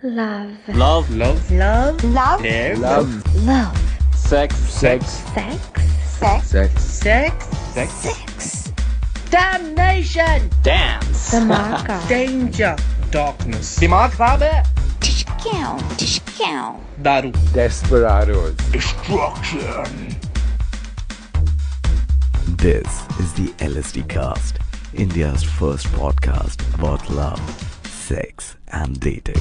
Love. Love. Love. Love. Love. Care. Love. Love. Sex. Sex. Sex. Sex. Sex. Sex. Sex. Sex. Damnation. Dance. Dhamaka. Danger. Darkness. दिमाग खराब है. Tishkow. Tishkow. Daru. Desperados. Destruction. This is the LSD Cast, India's first podcast about love, sex, and dating.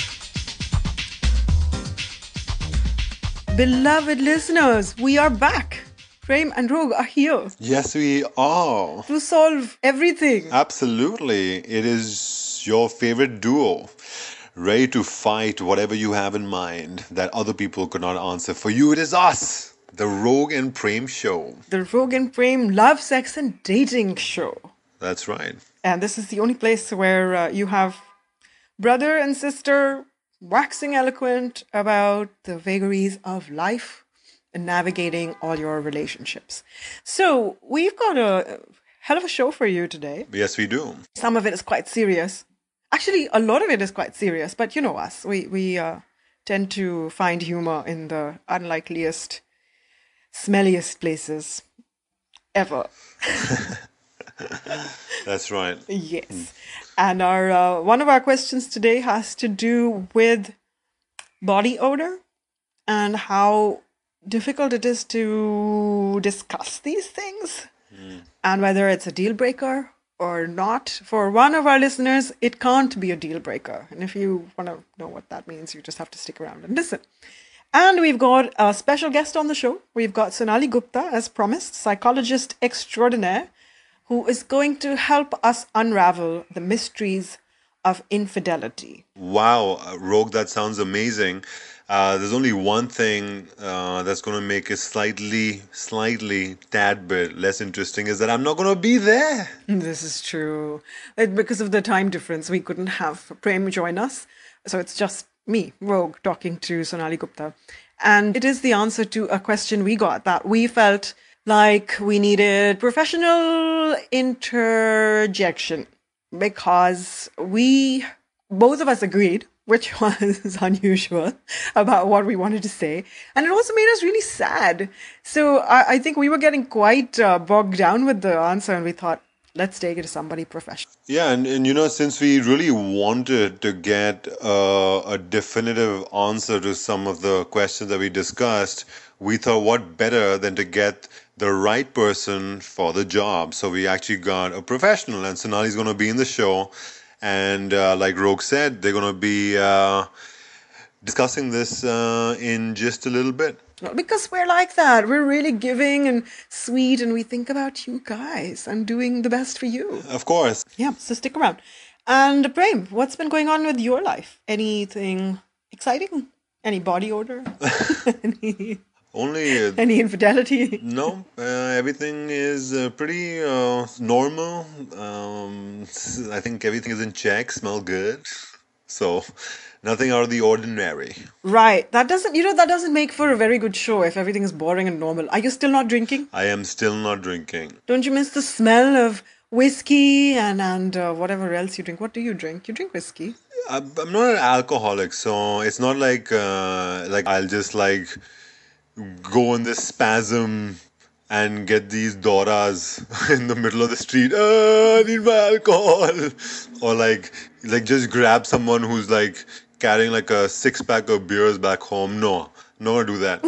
Beloved listeners, we are back. Prem and Rogue are here Yes, we are. to solve everything. Absolutely. It is your favorite duo, ready to fight whatever you have in mind that other people could not answer. For you, it is us, the Rogue and Prem Show. The Rogue and Prem love, sex, and dating show. That's right. And this is the only place where you have brother and sister waxing eloquent about the vagaries of life and navigating all your relationships. So we've got a hell of a show for you today. Yes, we do. Some of it is quite serious. Actually, a lot of it is quite serious, but you know us. We tend to find humor in the unlikeliest, smelliest places ever. That's right. Yes. And our one of our questions today has to do with body odor and how difficult it is to discuss these things and whether it's a deal breaker or not. For one of our listeners, it can't be a deal breaker. And if you want to know what that means, you just have to stick around and listen. And we've got a special guest on the show. We've got Sonali Gupta, as promised, psychologist extraordinaire, who is going to help us unravel the mysteries of infidelity. Wow, Rogue, that sounds amazing. There's only one thing that's going to make it slightly, tad bit less interesting is that I'm not going to be there. This is true. Because of the time difference, we couldn't have Prem join us. So it's just me, Rogue, talking to Sonali Gupta. And it is the answer to a question we got that we felt like we needed professional interjection because both of us agreed, which was unusual, about what we wanted to say. And it also made us really sad. So I think we were getting quite bogged down with the answer and we thought, let's take it to somebody professional. Yeah, and you know, since we really wanted to get a definitive answer to some of the questions that we discussed, we thought what better than to get the right person for the job. So we actually got a professional, and Sonali's going to be in the show. And like Rogue said, they're going to be discussing this in just a little bit. Because we're like that. We're really giving and sweet, and we think about you guys and doing the best for you. Of course. Yeah, so stick around. And Prem, what's been going on with your life? Anything exciting? Any body odor? Only... Any infidelity? No, everything is pretty normal. I think everything is in check, smell good. So, nothing out of the ordinary. Right. That doesn't make for a very good show if everything is boring and normal. Are you still not drinking? I am still not drinking. Don't you miss the smell of whiskey and whatever else you drink? What do you drink? You drink whiskey? I'm not an alcoholic, so it's not like I'll just go in this spasm and get these doras in the middle of the street. I need my alcohol. Or like just grab someone who's carrying a 6-pack of beers back home. No, not do that.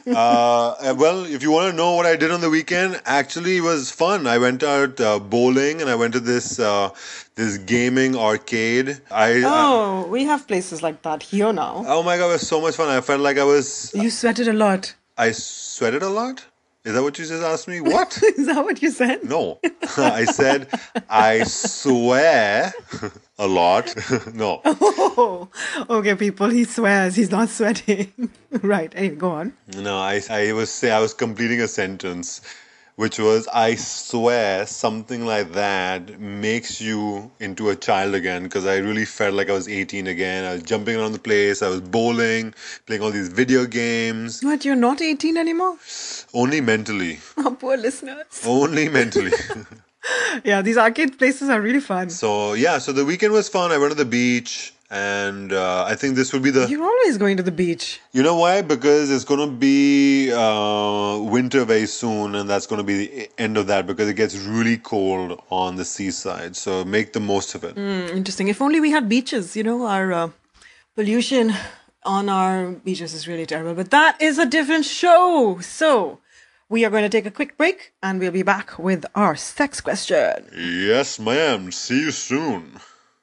Well, if you want to know what I did on the weekend, actually it was fun. I went out bowling and I went to this gaming arcade. We have places like that here now. Oh my God, it was so much fun. I felt like I was... You sweated a lot. I sweated a lot? Is that what you just asked me? What? Is that what you said? No. I said, I swear a lot. No. Oh, okay, people. He swears. He's not sweating. Right. Anyway, go on. No, I was completing a sentence, which was, I swear something like that makes you into a child again, because I really felt like I was 18 again. I was jumping around the place. I was bowling, playing all these video games. What, you're not 18 anymore? Only mentally. Oh, poor listeners. Only mentally. Yeah, these arcade places are really fun. So the weekend was fun. I went to the beach And I think this will be the... You're always going to the beach. You know why? Because it's going to be winter very soon, and that's going to be the end of that because it gets really cold on the seaside. So make the most of it. Interesting. If only we had beaches. Our pollution on our beaches is really terrible. But that is a different show. So we are going to take a quick break, and we'll be back with our sex question. Yes, ma'am. See you soon.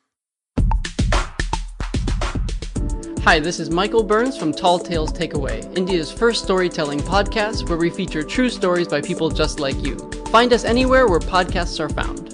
Hi, this is Michael Burns from Tall Tales Takeaway, India's first storytelling podcast where we feature true stories by people just like you. Find us anywhere where podcasts are found.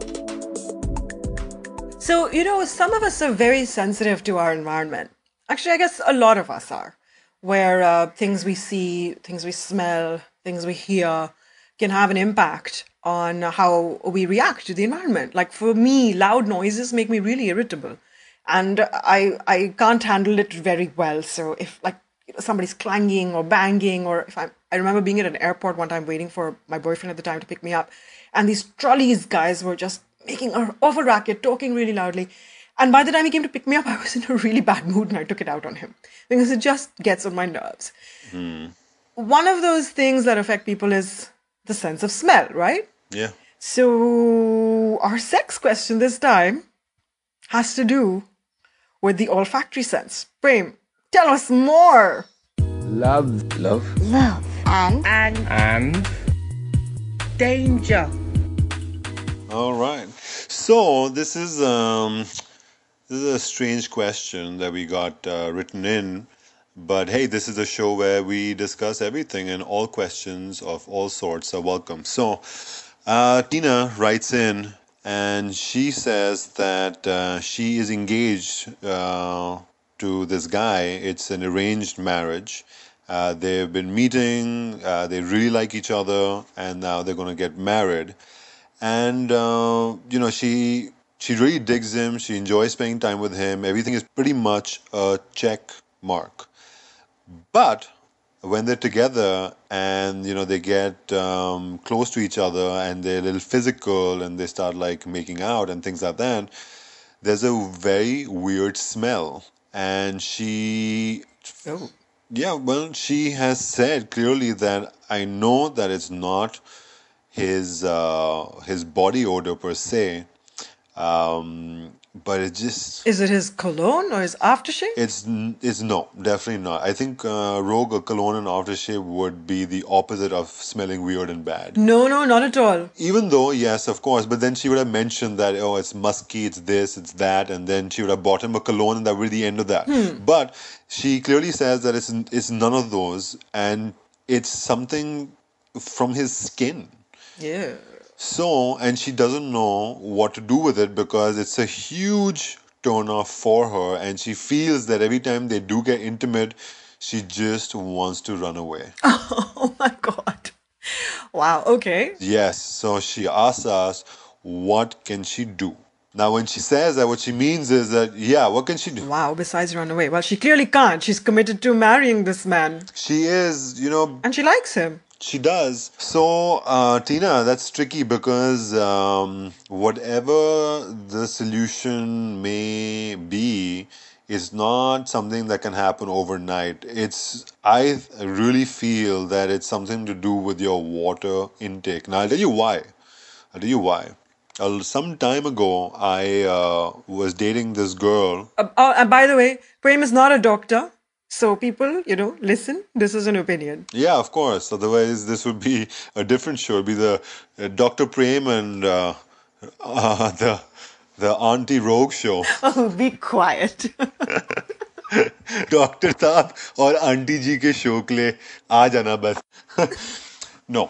So, some of us are very sensitive to our environment. Actually, I guess a lot of us are, where things we see, things we smell, things we hear can have an impact on how we react to the environment. Like for me, loud noises make me really irritable. And I can't handle it very well. So if somebody's clanging or banging, or I remember being at an airport one time waiting for my boyfriend at the time to pick me up, and these trolleys guys were just making an awful racket, talking really loudly. And by the time he came to pick me up, I was in a really bad mood and I took it out on him because it just gets on my nerves. One of those things that affect people is the sense of smell, right? Yeah. So our sex question this time has to do with the olfactory sense. Prem, tell us more. Love. Love. And danger. All right. So this is a strange question that we got written in. But hey, this is a show where we discuss everything, and all questions of all sorts are welcome. So Tina writes in, and she says that she is engaged to this guy. It's an arranged marriage. They've been meeting, they really like each other, and now they're going to get married. And, she really digs him. She enjoys spending time with him. Everything is pretty much a check mark. But when they're together and, they get close to each other and they're a little physical and they start making out and things like that, there's a very weird smell. And she... Oh. Yeah, well, she has said clearly that I know that it's not his body odor per se, but it just... Is it his cologne or his aftershave? It's no, definitely not. I think Rogue or cologne and aftershave would be the opposite of smelling weird and bad. No, not at all. Even though, yes, of course, but then she would have mentioned that, oh, it's musky, it's this, it's that, and then she would have bought him a cologne and that would be the end of that. But she clearly says that it's none of those, and it's something from his skin. Yeah. So, and she doesn't know what to do with it because it's a huge turn off for her, and she feels that every time they do get intimate, she just wants to run away. Oh my God. Wow, okay. Yes, so she asks us, what can she do? Now, when she says that, what she means is that, yeah, what can she do? Wow, besides run away. Well, she clearly can't. She's committed to marrying this man. She is, And she likes him. She does. So, Tina, that's tricky because whatever the solution may be, is not something that can happen overnight. I really feel that it's something to do with your water intake. Now, I'll tell you why. Some time ago, I was dating this girl. And by the way, Prem is not a doctor. So people, listen, this is an opinion. Yeah, of course. Otherwise, this would be a different show. It would be the Dr. Prem and the Auntie Rogue show. Oh, be quiet. Dr. Saab और Auntie जी के show के लिए आ जाना बस. No.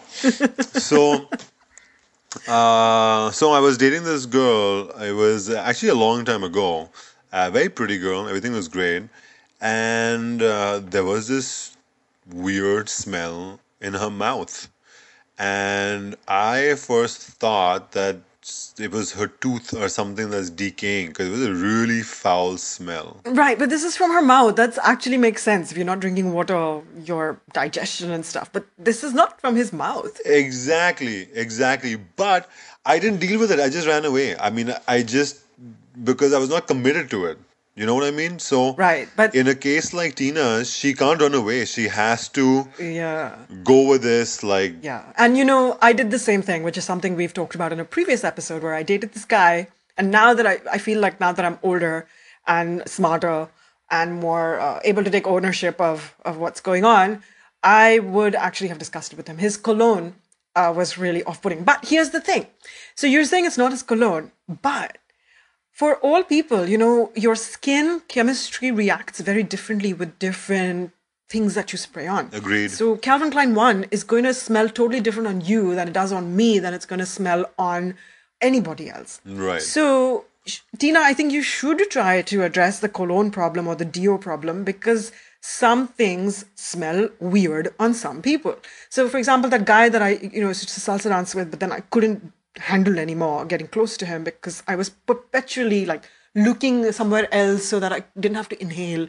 So I was dating this girl. It was actually a long time ago. A very pretty girl. Everything was great. And there was this weird smell in her mouth. And I first thought that it was her tooth or something that's decaying because it was a really foul smell. Right, but this is from her mouth. That actually makes sense if you're not drinking water, your digestion and stuff. But this is not from his mouth. Exactly. But I didn't deal with it. I just ran away. I mean, because I was not committed to it. You know what I mean? So, Right, but- in a case like Tina, she can't run away. She has to Yeah. go with this. Like, Yeah. And I did the same thing, which is something we've talked about in a previous episode where I dated this guy. And now that I feel like now that I'm older and smarter and more able to take ownership of what's going on, I would actually have discussed it with him. His cologne was really off-putting. But here's the thing. So you're saying it's not his cologne, but for all people, your skin chemistry reacts very differently with different things that you spray on. Agreed. So Calvin Klein 1 is going to smell totally different on you than it does on me, than it's going to smell on anybody else. Right. So, Tina, I think you should try to address the cologne problem or the deo problem because some things smell weird on some people. So, for example, that guy that I, used to salsa dance with, but then I couldn't handle anymore getting close to him because I was perpetually like looking somewhere else so that I didn't have to inhale.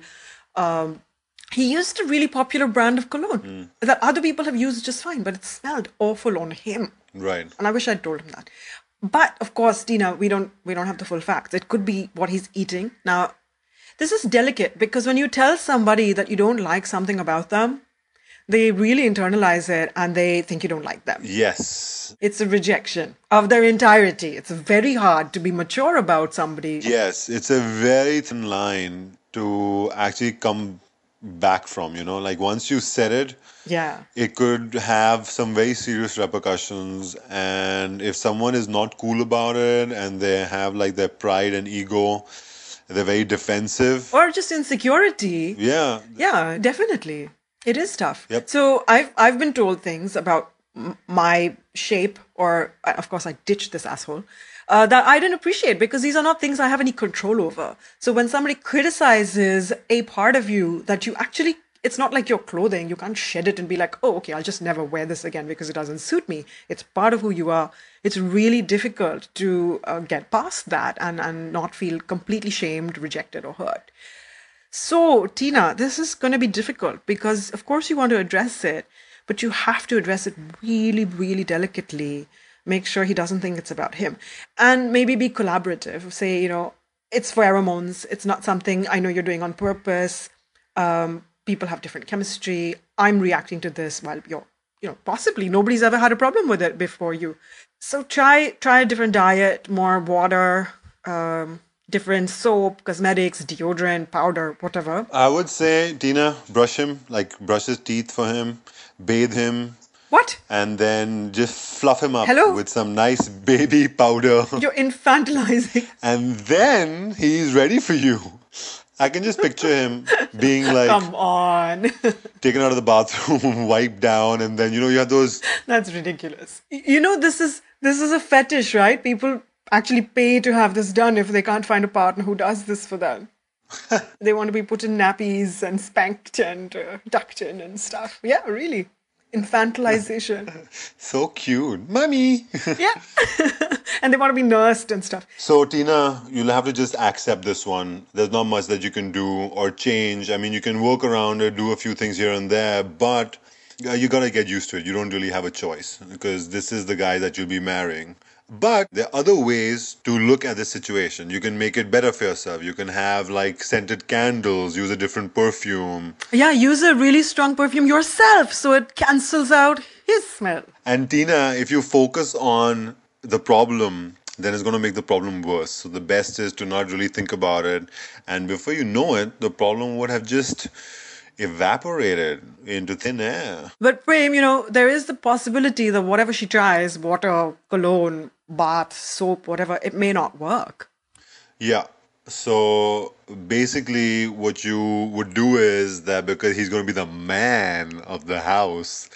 He used a really popular brand of cologne that other people have used just fine, but it smelled awful on him. right. And I wish I'd told him that. But of course, Tina, we don't have the full facts. It could be what he's eating. Now, this is delicate because when you tell somebody that you don't like something about them, they really internalize it and they think you don't like them. Yes. It's a rejection of their entirety. It's very hard to be mature about somebody. Yes. It's a very thin line to actually come back from, like once you said it, Yeah. it could have some very serious repercussions. And if someone is not cool about it and they have like their pride and ego, they're very defensive. Or just insecurity. Yeah. Yeah, definitely. It is tough. Yep. So I've been told things about my shape, or of course I ditched this asshole, that I didn't appreciate because these are not things I have any control over. So when somebody criticizes a part of you that you actually, it's not like your clothing, you can't shed it and be like, oh, okay, I'll just never wear this again because it doesn't suit me. It's part of who you are. It's really difficult to get past that and not feel completely shamed, rejected, or hurt. So, Tina, this is going to be difficult because, of course, you want to address it, but you have to address it really, really delicately. Make sure he doesn't think it's about him. And maybe be collaborative. Say, it's pheromones. It's not something I know you're doing on purpose. People have different chemistry. I'm reacting to this while you're, possibly nobody's ever had a problem with it before you. So try a different diet, more water, different soap, cosmetics, deodorant, powder, whatever. I would say, Tina, brush him, like brush his teeth for him, bathe him, What? and then just fluff him up Hello? with some nice baby powder. You're infantilizing. And then he's ready for you. I can just picture him being like Come on. taken out of the bathroom, wiped down, and then you have those. That's ridiculous. This is a fetish, right? People actually pay to have this done if they can't find a partner who does this for them. They want to be put in nappies and spanked and tucked in and stuff. Yeah, really. Infantilization. So cute, mommy. Yeah. And they want to be nursed and stuff. So Tina, you'll have to just accept this one. There's not much that you can do or change. I mean, you can work around it, do a few things here and there, but you gotta get used to it. You don't really have a choice because this is the guy that you'll be marrying. But there are other ways to look at the situation. You can make it better for yourself. You can have like scented candles, use a different perfume. Yeah, use a really strong perfume yourself so it cancels out his smell. And Tina, if you focus on the problem, then it's going to make the problem worse. So the best is to not really think about it. And before you know it, the problem would have just evaporated into thin air. But Prem, there is the possibility that whatever she tries, water, cologne, bath, soap, whatever, it may not work. Yeah. So basically what you would do is that because he's going to be the man of the house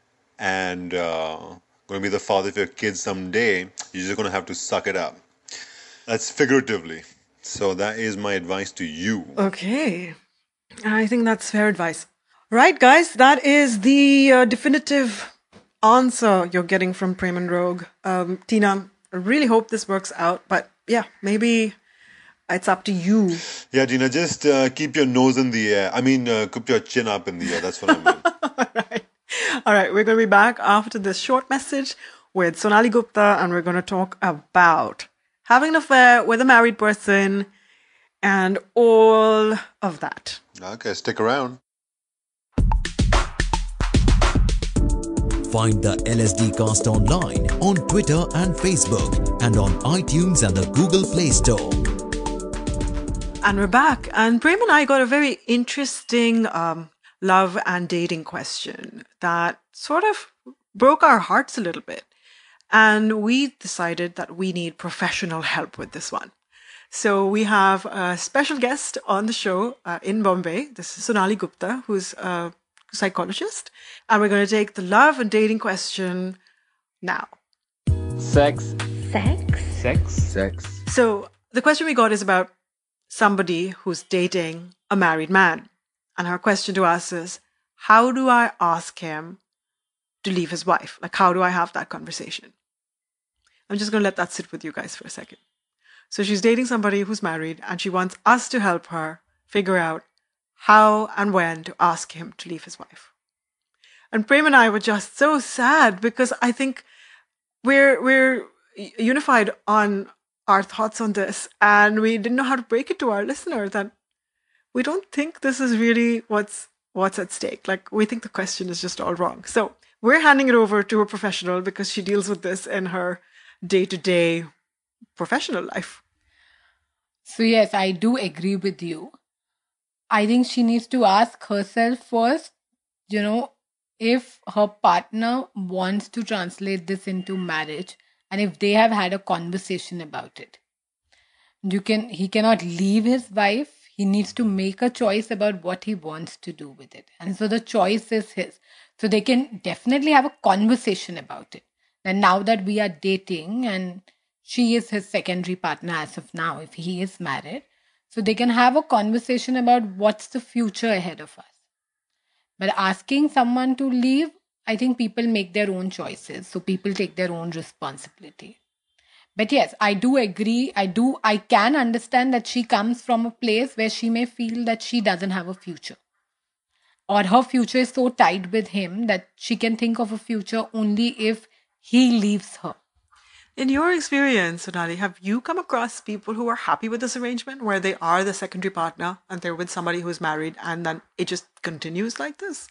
and going to be the father of your kids someday, you're just going to have to suck it up. That's figuratively. So that is my advice to you. Okay. I think that's fair advice. Right, guys, that is the definitive answer you're getting from Prem and Rogue. Tina, I really hope this works out, but yeah, maybe it's up to you. Yeah, Tina, just keep your nose in the air. I mean, keep your chin up in the air. That's what I mean. All right, we're going to be back after this short message with Sonali Gupta, and we're going to talk about having an affair with a married person and all of that. Okay, stick around. Find the LSD Cast online on Twitter and Facebook and on iTunes and the Google Play Store. And we're back. And Prem and I got a very interesting love and dating question that sort of broke our hearts a little bit. And we decided that we need professional help with this one. So we have a special guest on the show in Bombay. This is Sonali Gupta, who's a psychologist. And we're going to take the love and dating question now. Sex. Sex? Sex. So the question we got is about somebody who's dating a married man. And her question to us is, how do I ask him to leave his wife? Like, how do I have that conversation? I'm just going to let that sit with you guys for a second. So she's dating somebody who's married and she wants us to help her figure out how and when to ask him to leave his wife. And Prem and I were just so sad because I think we're unified on our thoughts on this, and we didn't know how to break it to our listener that we don't think this is really what's at stake. Like, we think the question is just all wrong. So we're handing it over to a professional because she deals with this in her day-to-day professional life. So yes, I do agree with you. I think she needs to ask herself first, if her partner wants to translate this into marriage and if they have had a conversation about it. He cannot leave his wife. He needs to make a choice about what he wants to do with it. And so the choice is his. So they can definitely have a conversation about it. And now that we are dating and she is his secondary partner as of now, if he is married, so they can have a conversation about what's the future ahead of us. But asking someone to leave, I think people make their own choices. So people take their own responsibility. But yes, I do agree. I can understand that she comes from a place where she may feel that she doesn't have a future. Or her future is so tied with him that she can think of a future only if he leaves her. In your experience, Sonali, have you come across people who are happy with this arrangement where they are the secondary partner and they're with somebody who's married and then it just continues like this?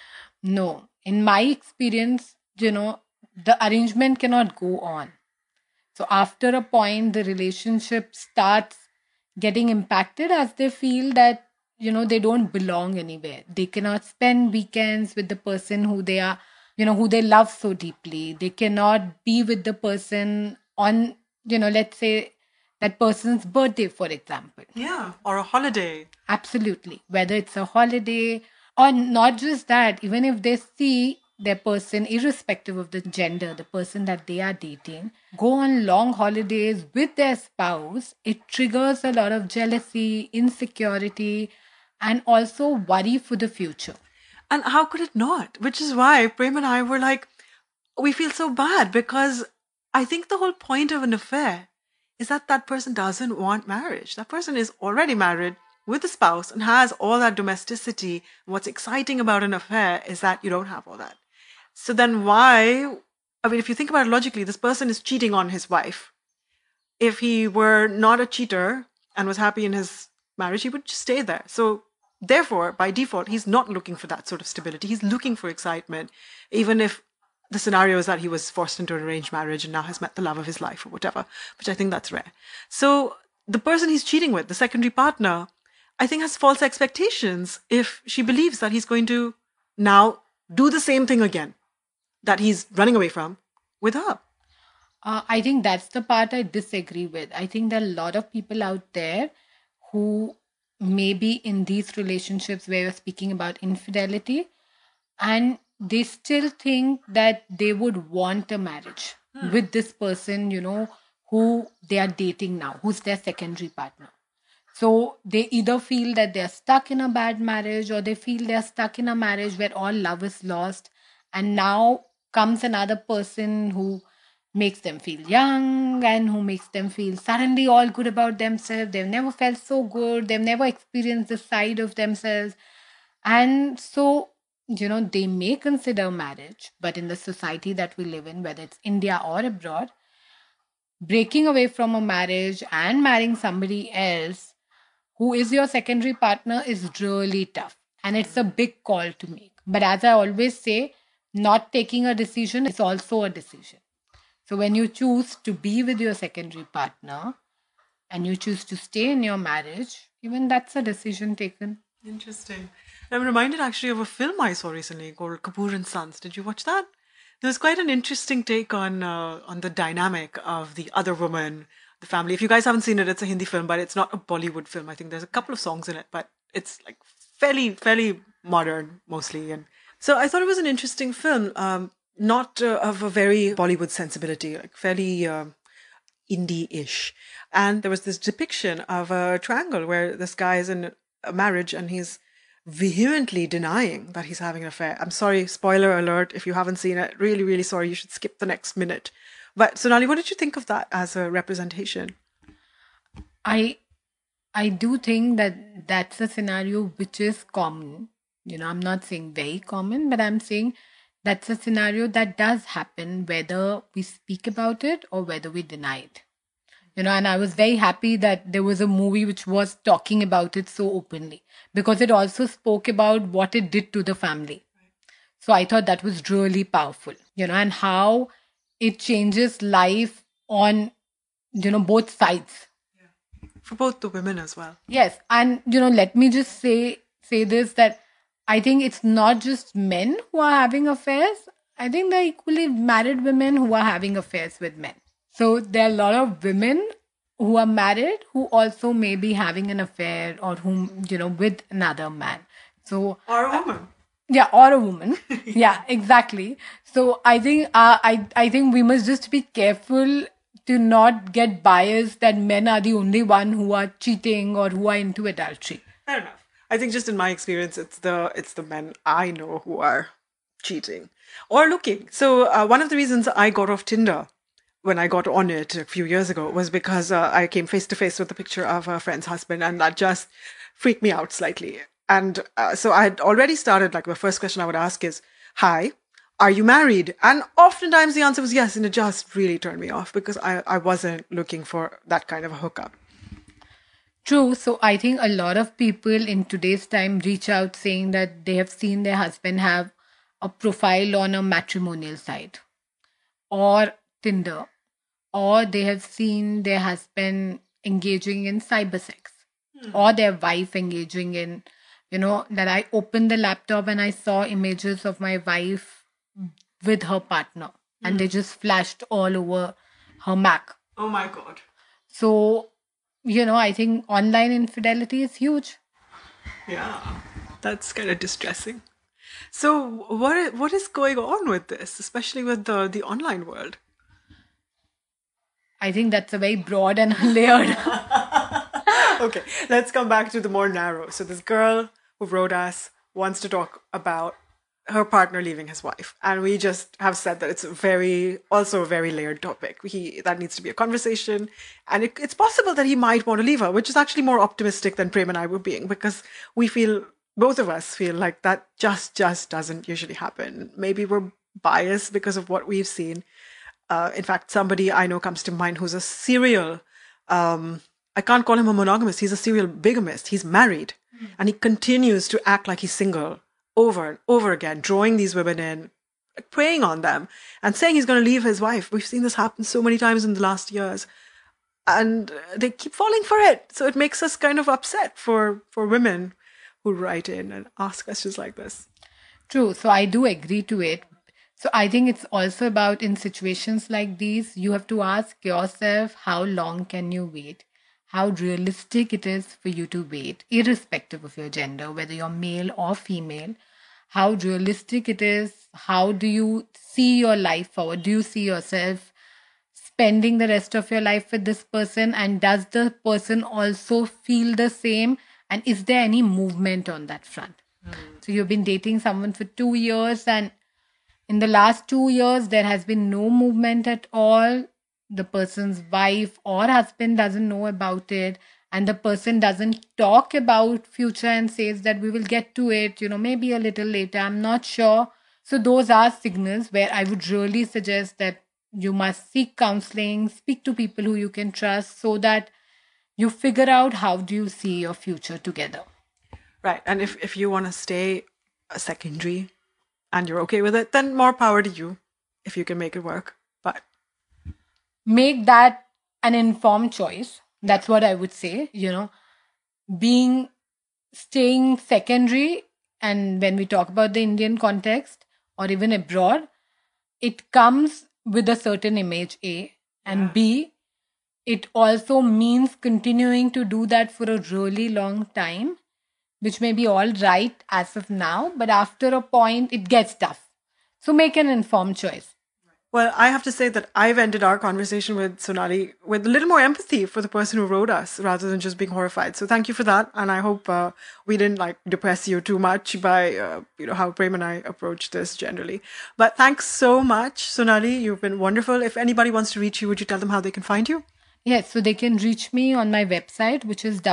No. In my experience, the arrangement cannot go on. So after a point, the relationship starts getting impacted as they feel that, they don't belong anywhere. They cannot spend weekends with the person who they are, who they love so deeply. They cannot be with the person on, let's say that person's birthday, for example. Yeah, or a holiday. Absolutely. Whether it's a holiday or not just that, even if they see their person, irrespective of the gender, the person that they are dating, go on long holidays with their spouse, it triggers a lot of jealousy, insecurity, and also worry for the future. And how could it not? Which is why Prem and I were like, we feel so bad because I think the whole point of an affair is that person doesn't want marriage. That person is already married with a spouse and has all that domesticity. What's exciting about an affair is that you don't have all that. So then why, if you think about it logically, this person is cheating on his wife. If he were not a cheater and was happy in his marriage, he would just stay there. So therefore, by default, he's not looking for that sort of stability. He's looking for excitement, even if the scenario is that he was forced into an arranged marriage and now has met the love of his life or whatever, which I think that's rare. So the person he's cheating with, the secondary partner, I think has false expectations if she believes that he's going to now do the same thing again that he's running away from with her. I think that's the part I disagree with. I think there are a lot of people out there who may be in these relationships where you're speaking about infidelity and they still think that they would want a marriage with this person, who they are dating now, who's their secondary partner. So they either feel that they're stuck in a bad marriage or they feel they're stuck in a marriage where all love is lost. And now comes another person who makes them feel young and who makes them feel suddenly all good about themselves. They've never felt so good. They've never experienced this side of themselves. And so, they may consider marriage, but in the society that we live in, whether it's India or abroad, breaking away from a marriage and marrying somebody else who is your secondary partner is really tough. And it's a big call to make. But as I always say, not taking a decision is also a decision. So when you choose to be with your secondary partner and you choose to stay in your marriage, even that's a decision taken. Interesting. I'm reminded actually of a film I saw recently called Kapoor and Sons. Did you watch that? There was quite an interesting take on the dynamic of the other woman, the family. If you guys haven't seen it, it's a Hindi film, but it's not a Bollywood film. I think there's a couple of songs in it, but it's like fairly modern mostly. And so I thought it was an interesting film, not of a very Bollywood sensibility, like fairly indie-ish. And there was this depiction of a triangle where this guy is in a marriage and he's vehemently denying that he's having an affair. I'm sorry, spoiler alert, if you haven't seen it, really, really sorry, you should skip the next minute. But Sonali, what did you think of that as a representation? I do think that that's a scenario which is common. I'm not saying very common, but I'm saying that's a scenario that does happen whether we speak about it or whether we deny it. And I was very happy that there was a movie which was talking about it so openly, because it also spoke about what it did to the family. So I thought that was really powerful, and how it changes life on, both sides. For both the women as well. Yes. And, let me just say this, that I think it's not just men who are having affairs. I think there are equally married women who are having affairs with men. So there are a lot of women who are married who also may be having an affair or with another man. So or a woman. Yeah, or a woman. Yeah, exactly. So I think I think we must just be careful to not get biased that men are the only one who are cheating or who are into adultery. Fair enough. I think just in my experience, it's the men I know who are cheating or looking. So one of the reasons I got off Tinder when I got on it a few years ago was because I came face to face with a picture of a friend's husband, and that just freaked me out slightly. And so I had already started, like the first question I would ask is, hi, are you married? And oftentimes the answer was yes, and it just really turned me off because I wasn't looking for that kind of a hookup. True. So I think a lot of people in today's time reach out saying that they have seen their husband have a profile on a matrimonial site or Tinder, or they have seen their husband engaging in cyber sex, or their wife engaging in, that I opened the laptop and I saw images of my wife with her partner, and they just flashed all over her Mac. Oh my God. So, I think online infidelity is huge. Yeah, that's kind of distressing. So what is going on with this, especially with the online world? I think that's a very broad and layered. Okay, let's come back to the more narrow. So this girl who wrote us wants to talk about her partner leaving his wife. And we just have said that it's also a very layered topic. That needs to be a conversation. And it's possible that he might want to leave her, which is actually more optimistic than Prem and I were being, because both of us feel like that just doesn't usually happen. Maybe we're biased because of what we've seen. In fact, somebody I know comes to mind who's a serial, I can't call him a monogamist, he's a serial bigamist. He's married and he continues to act like he's single over and over again, drawing these women in, preying on them and saying he's going to leave his wife. We've seen this happen so many times in the last years and they keep falling for it. So it makes us kind of upset for women who write in and ask questions like this. True. So I do agree to it. So I think it's also about, in situations like these, you have to ask yourself, how long can you wait? How realistic it is for you to wait, irrespective of your gender, whether you're male or female. How realistic it is. How do you see your life forward? Do you see yourself spending the rest of your life with this person? And does the person also feel the same? And is there any movement on that front? So you've been dating someone for 2 years, and in the last 2 years, there has been no movement at all. The person's wife or husband doesn't know about it, and the person doesn't talk about future and says that we will get to it, maybe a little later, I'm not sure. So those are signals where I would really suggest that you must seek counseling, speak to people who you can trust, so that you figure out how do you see your future together. Right. And if you want to stay a secondary and you're okay with it, then more power to you if you can make it work. But make that an informed choice. That's what I would say. Staying secondary, and when we talk about the Indian context or even abroad, it comes with a certain image, A, and B, it also means continuing to do that for a really long time, which may be all right as of now, but after a point, it gets tough. So make an informed choice. well, I have to say that I've ended our conversation with Sonali with a little more empathy for the person who wrote us rather than just being horrified. So thank you for that. And I hope we didn't depress you too much by, how Prem and I approach this generally. But thanks so much, Sonali. You've been wonderful. If anybody wants to reach you, would you tell them how they can find you? Yes, so they can reach me on my website, which is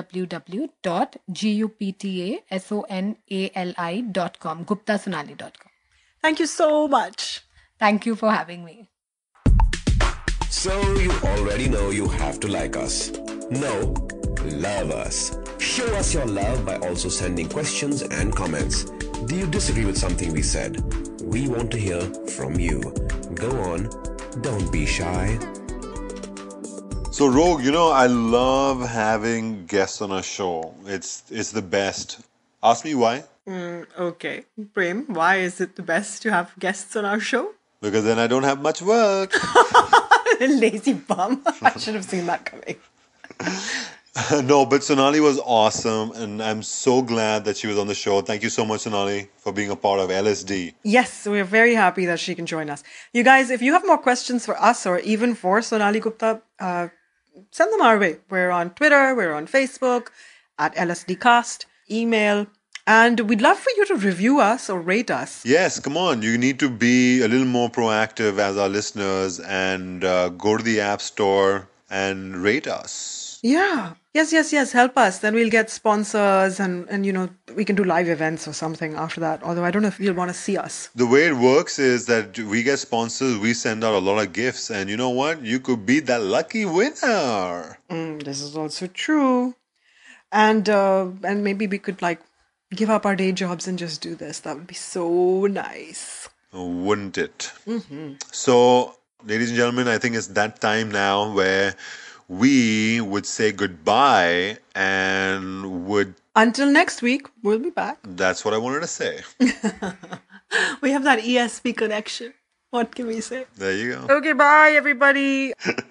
www.guptasonali.com, guptasonali.com. Thank you so much. Thank you for having me. So you already know you have to like us. No, love us. Show us your love by also sending questions and comments. Do you disagree with something we said? We want to hear from you. Go on, don't be shy. So Rogue, I love having guests on our show. It's the best. Ask me why. Okay. Prem, why is it the best to have guests on our show? Because then I don't have much work. Lazy bum. I should have seen that coming. No, but Sonali was awesome, and I'm so glad that she was on the show. Thank you so much, Sonali, for being a part of LSD. Yes, we're very happy that she can join us. You guys, if you have more questions for us or even for Sonali Gupta, send them our way. We're on Twitter, we're on Facebook, at LSDcast, email, and we'd love for you to review us or rate us. Yes, come on. You need to be a little more proactive as our listeners and go to the App Store and rate us. Yeah. Yes. Help us. Then we'll get sponsors and we can do live events or something after that. Although I don't know if you'll want to see us. The way it works is that we get sponsors, we send out a lot of gifts, and you know what? You could be that lucky winner. This is also true. And maybe we could give up our day jobs and just do this. That would be so nice. Wouldn't it? Mm-hmm. So, ladies and gentlemen, I think it's that time now where we would say goodbye and would... Until next week, we'll be back. That's what I wanted to say. We have that ESP connection. What can we say? There you go. Okay, bye, everybody.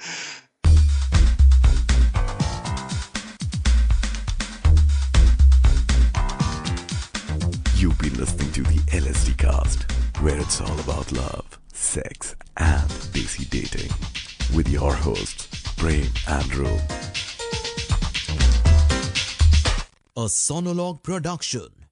You've been listening to the LSD Cast, where it's all about love, sex, and desi dating. With your hosts, Prem and Rogue. A Sonologue production.